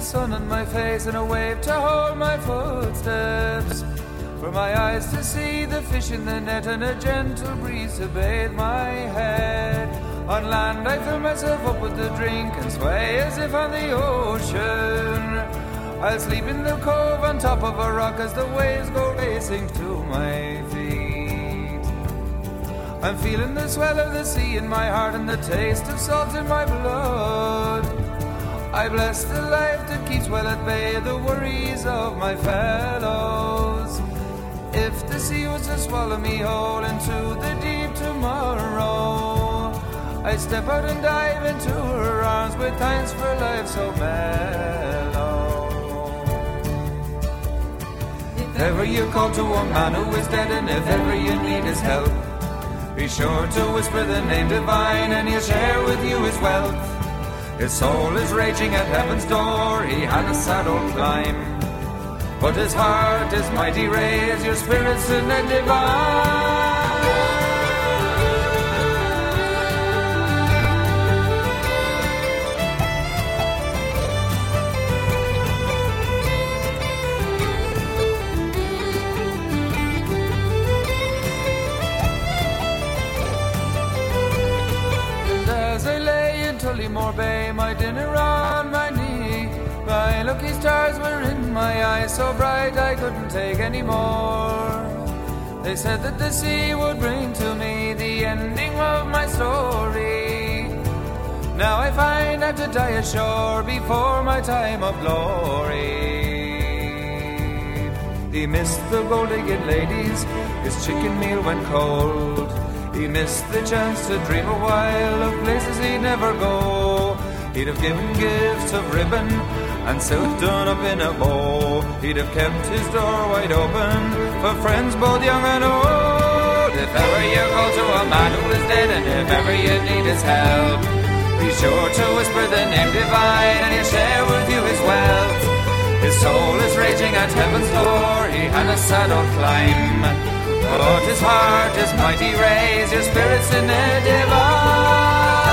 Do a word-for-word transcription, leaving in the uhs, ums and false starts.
sun on my face and a wave to hold my footsteps. For my eyes to see the fish in the net and a gentle breeze to bathe my head. On land I fill myself up with the drink and sway as if on the ocean. I'll sleep in the cove on top of a rock as the waves go racing to my feet. I'm feeling the swell of the sea in my heart and the taste of salt in my blood. I bless the life that keeps well at bay the worries of my fellows. If the sea was to swallow me whole into the deep tomorrow, I'd step out and dive into her arms with thanks for life so mellow. If ever you call to a man who is dead and if ever you need his help, be sure to whisper the name divine and he'll share with you his wealth. His soul is raging at heaven's door, he had a sad old climb, but his heart is mighty raised, your spirit's in the divine. Tullymore Bay, my dinner on my knee. My lucky stars were in my eyes, so bright I couldn't take any more. They said that the sea would bring to me the ending of my story. Now I find I have to die ashore before my time of glory. He missed the gold-legged ladies, his chicken meal went cold. He missed the chance to dream a while of places he'd never go. He'd have given gifts of ribbon and silk done up in a bow. He'd have kept his door wide open for friends both young and old. If ever you call to a man who is dead and if ever you need his help, be sure to whisper the name divine and he'll share with you his wealth. His soul is raging at heaven's door, he had a sad old climb, but his heart is mighty raised, your spirit's in the divine.